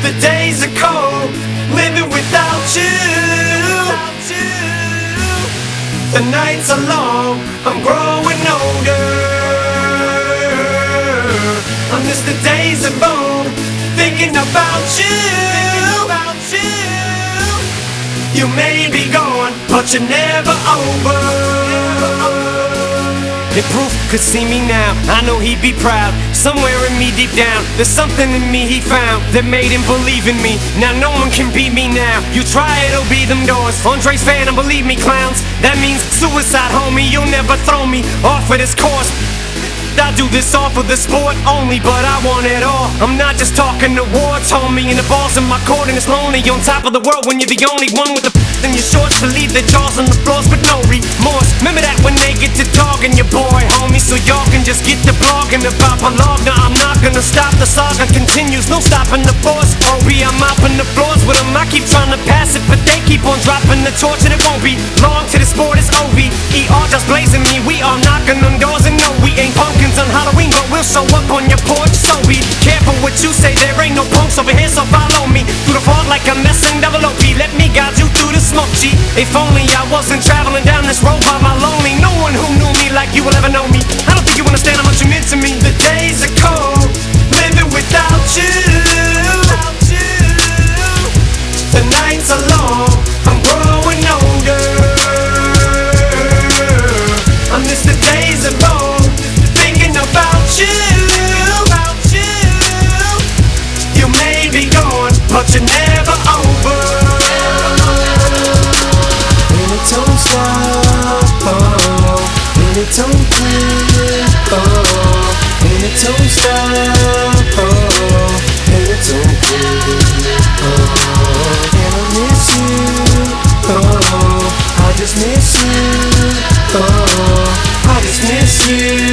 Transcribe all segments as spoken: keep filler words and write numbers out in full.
The days are cold, living without you. The nights are long, I'm growing older. I miss the days of old, thinking about you. You may be gone, but you're never over. If proof could see me now, I know he'd be proud. Somewhere in me deep down, there's something in me he found that made him believe in me. Now no one can beat me now. You try it, it'll be them doors. Andre's fan, and believe me, clowns. That means suicide, homie. You'll never throw me off of this course. I do this all for the sport only, but I want it all. I'm not just talking awards, homie. And the ball's in my court and it's lonely on top of the world when you're the only one with the in your shorts to leave the jaws on the floors with no remorse. Remember that when they get to dogging your boy, homie, so y'all can just get to blogging about my log. Now I'm not gonna stop, the saga continues, no stopping the force. O B, I'm mopping the floors with them. I keep trying to pass it, but they keep on dropping the torch, and it won't be long till the sport is O V E R just blazing me. We are knocking on doors, and no, we ain't pumpkins on Halloween, but we'll show up on your porch. So be careful what you say, there ain't no punks over here, so follow me through the fog like I'm messing double O P. Let me guide you through the smoke, G. If only I wasn't traveling down this road by my lonely. No one who knew me like you will ever know me. I don't think you understand how much you meant to me. The days are cold, living without you. The nights are long, I'm growing older. I miss the days of old, thinking about you. You may be gone, but you're never over. And it don't stop, oh, and it don't quit, oh, and it don't stop, oh, and it don't quit, oh. And I miss you, oh, I just miss you, oh, I just miss you,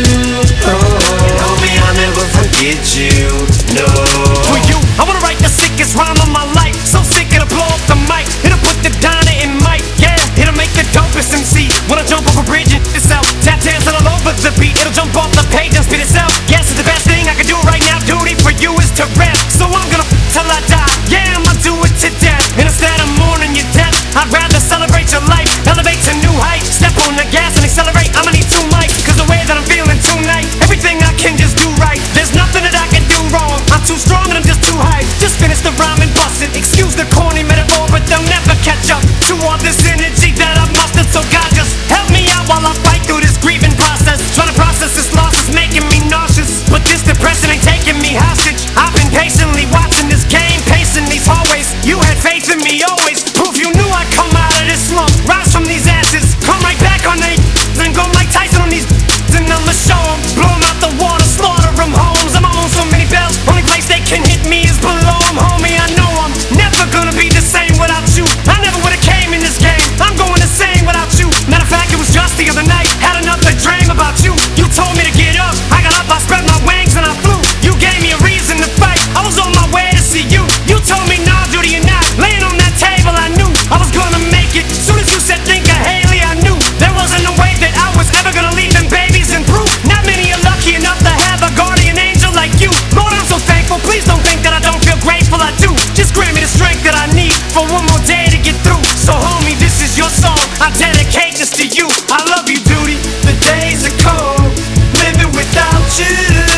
oh. And homie, I'll never forget you, no. For you, I wanna write the sickest rhyme of my life. So sick it'll blow up the mic. It'll put the diner in mic, yeah. It'll make the dopest M C wanna jump off a bridge and itself. Tap dancing all over the beat. It'll jump off the page and spit itself. Yes, it's the best thing I can do right now. Duty for you is to rap. So I'm gonna f till I die. Yeah, I'ma do it to death. And instead of mourning your death, I'd rather celebrate your life. Elevate to new heights. Step on the gas and accelerate. I'ma need two mics, cause the way that I'm feeling tonight, everything I can just do right. There's nothing that I can do wrong. I'm too strong and I'm just too high. Just finish the rhyme and bust it. Excuse the corny metaphor, but they'll never catch up to all this energy that I've mustered. So God, just help me out while I fight through this grieving process. Trying to process this loss is making me nauseous, but this depression ain't taking me hostage. I've been patiently watching this game, pacing these hallways. You had faith in me always, proof you knew I'd come out of this slump. Rise from these ashes, come right back on they and go Mike Tyson on these and I'ma show 'em. Blow 'em out the water, slaughter 'em homes. I'ma own so many bells, only place they can hit me is below 'em. Homie, I know I'm never gonna be the same without you. I never would've came in this game, I'm going insane without you. Matter of fact, it was just the other night, had another dream about you. You told me to get up, I got up, I spread my wings and I flew. You gave me a reason to fight, I was on my way to see you. You told me, nah, Judy, you're not. Laying on that table, I knew I was gonna make it. Soon as you said think of Haley, I knew there wasn't a way that I was ever gonna leave them babies in proof. Not many are lucky enough to have a guardian angel like you. Lord, I'm so thankful, please don't think that I don't feel grateful, I do. Just grant me the strength that I need for one more day to get through. So homie, this is your song, I dedicate this to you. I love you, duty. The days are cold, living without you.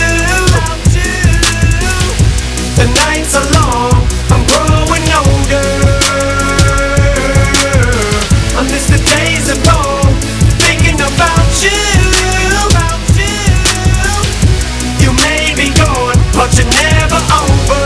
The nights are long, I'm growing older. I miss the days of old, thinking about you. You may be gone, but you're never over.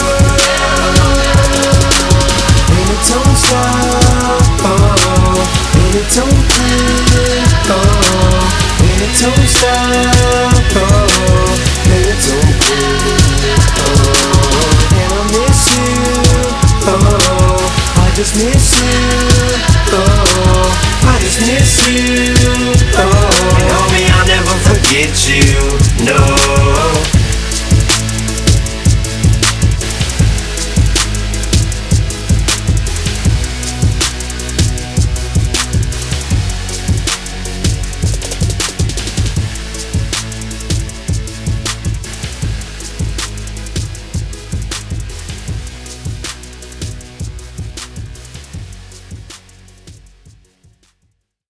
And it don't stop, oh, and it don't quit, oh, and it don't stop, oh, and it don't quit, oh. And I miss you, oh, I just miss you, oh, I just miss you, oh. And homie, I'll never forget you, no.